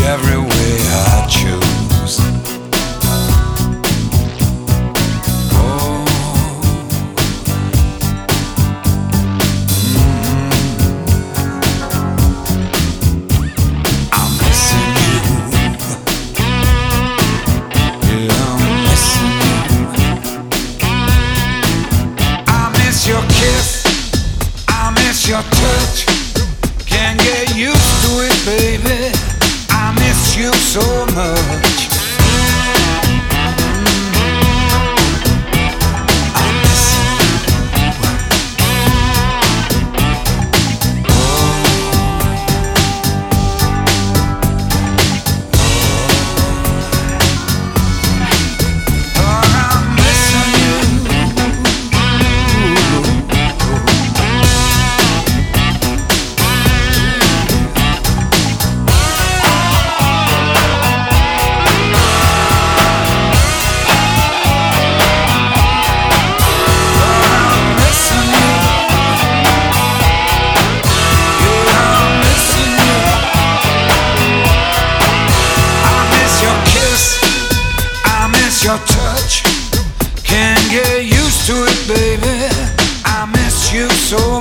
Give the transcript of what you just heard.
every way I choose. Oh, I'm missing you. Yeah, I'm missing you. I miss your kiss, I miss your touch. Can't get used to it, baby. I miss you so much. I miss you. Oh, I'm missing you. Your touch, can't get used to it, baby. I miss you so